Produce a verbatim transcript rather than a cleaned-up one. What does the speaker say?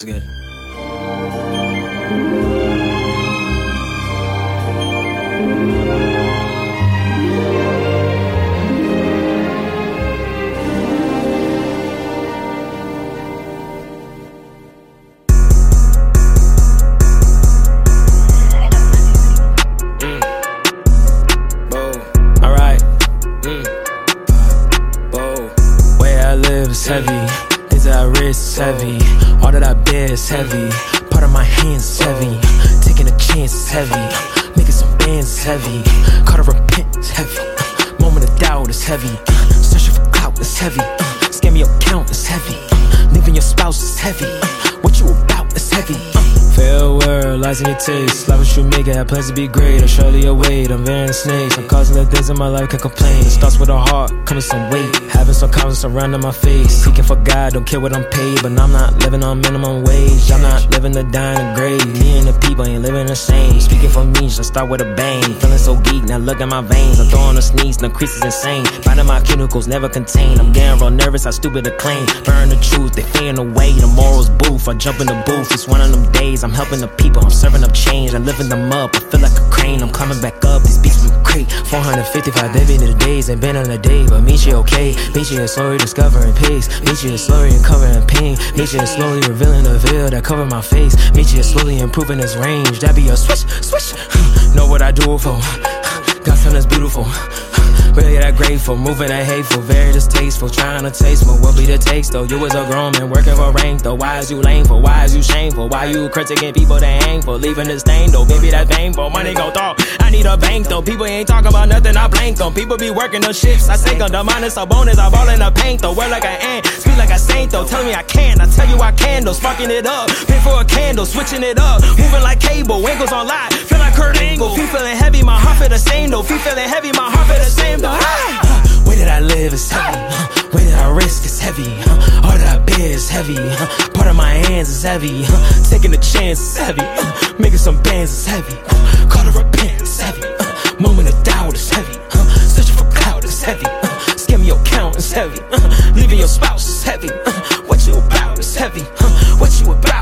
It's good. It's heavy, things that I risk is heavy. All that I bear is heavy. Part of my hands is heavy. Taking a chance is heavy. Making some bands is heavy. Caught a repent is heavy. Moment of doubt is heavy. Searching for clout is heavy. Scam your account is heavy. Leaving your spouse is heavy. What you about is heavy. Fair world, lies in your taste. Life what you make it, have plans to be great. I surely await, I'm bearing snakes. I'm causing the things in my life, can't complain. It starts with a heart, coming some weight. Having some confidence surrounding my face. Seeking for God, don't care what I'm paid. But I'm not living on minimum wage. I'm not living to die in the grave. Me and the people ain't living the same. Speaking for me, just start with a bang. Feeling so geek, now look at my veins. I'm throwing a sneeze, the crease is insane. Finding my cuticles never contain. I'm getting real nervous, I stupid to claim. Burn the truth, they fading away. The morals booth, I jump in the booth. It's one of them days, I'm helping the people, I'm serving up change. I'm lifting them up, I feel like a crane. I'm climbing back up, these beats been great. four hundred fifty-five day been in the days, ain't been on a day. But meet you okay, meet you is slowly discovering pace. Meet you is slowly uncovering pain. Meet you is slowly revealing the veil that cover my face. Meet you is slowly improving its range. That be a switch, switch. Know what I do it for. Got something that's beautiful. Really that grateful, moving that hateful, very distasteful, trying to taste what will be the taste though. You was a grown man working for rank though. Why is you lameful? Why is you shameful? Why you critiquing people that ain't for leaving this stain though? Baby, that's painful. Money gon' talk. I need a bank though. People ain't talking about nothing. I blank them. People be working the shifts. I take them. The minus a bonus. I ball in the paint though. Work like an ant. Speak like a saint though. Tell me I can. I tell you I can though. Sparking it up. Pay for a candle. Switching it up. Moving like cable. Ankles on live. Feel like Kurt Angle. Feet feeling heavy. My heart feel the same though. Feet feeling heavy. My heart feel the same though. Way that I live is heavy, huh? Way that I risk is heavy, huh? All that I bear is heavy, huh? Part of my hands is heavy, huh? Taking a chance is heavy, huh? Making some bands is heavy, huh? Call to repent is heavy, huh? Moment of doubt is heavy, huh? Searching for clout is heavy, huh? Scamming your account is heavy, huh? Leaving your spouse is heavy, huh? What you about is heavy, huh? What you about